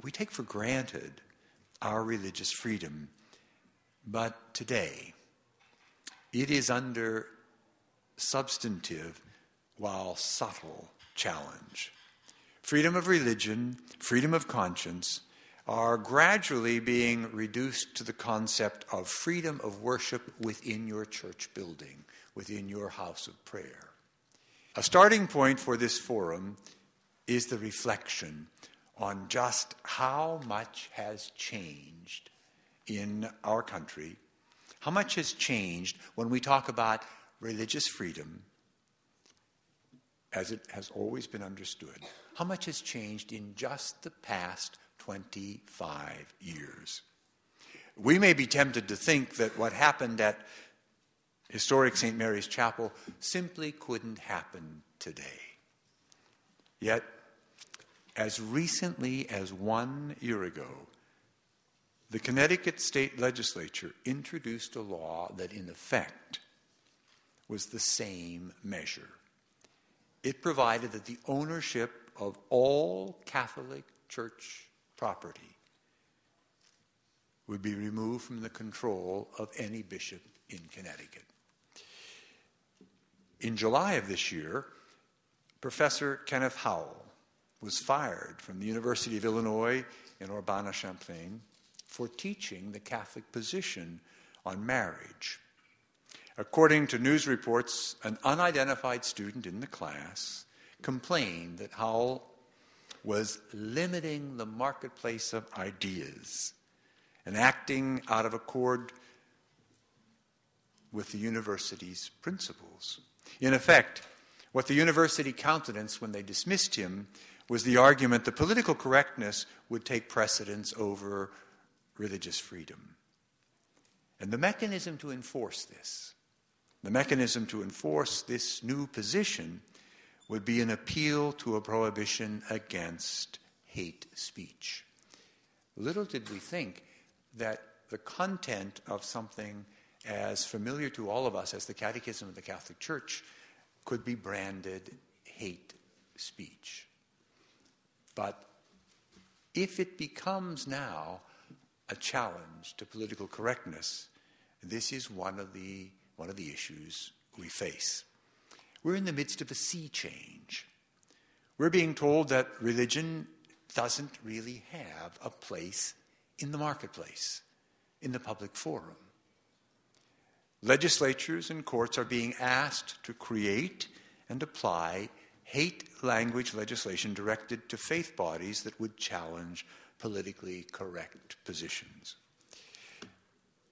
we take for granted our religious freedom, but today it is under substantive while subtle challenge. Freedom of religion, freedom of conscience are gradually being reduced to the concept of freedom of worship within your church building, within your house of prayer. A starting point for this forum is the reflection on just how much has changed in our country, how much has changed when we talk about religious freedom as it has always been understood. How much has changed in just the past 25 years? We may be tempted to think that what happened at historic St. Mary's Chapel simply couldn't happen today. Yet, as recently as 1 year ago, the Connecticut State Legislature introduced a law that in effect was the same measure. It provided that the ownership of all Catholic Church property would be removed from the control of any bishop in Connecticut. In July of this year, Professor Kenneth Howell was fired from the University of Illinois in Urbana-Champaign for teaching the Catholic position on marriage. According to news reports, an unidentified student in the class complained that Howell was limiting the marketplace of ideas and acting out of accord with the university's principles. In effect, what the university countenanced when they dismissed him was the argument that political correctness would take precedence over religious freedom. And the mechanism to enforce this, new position would be an appeal to a prohibition against hate speech. Little did we think that the content of something as familiar to all of us as the Catechism of the Catholic Church could be branded hate speech. But if it becomes now a challenge to political correctness, this is one of the issues we face. We're in the midst of a sea change. We're being told that religion doesn't really have a place in the marketplace, in the public forum. Legislatures and courts are being asked to create and apply hate language legislation directed to faith bodies that would challenge politically correct positions.